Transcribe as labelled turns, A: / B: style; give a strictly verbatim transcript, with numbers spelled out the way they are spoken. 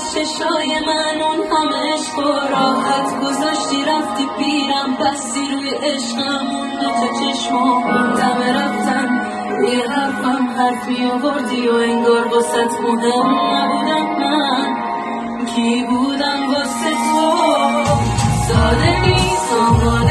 A: چشای من اون همه عشق و راحت گذاشتی رفتی پیرم بستی روی عشقم اون دوتا چشمو دم رفتن روی حرفم حرف می آوردی و انگار واسط مهم نبودم من کی بودم واسه تو ساده نیست آماده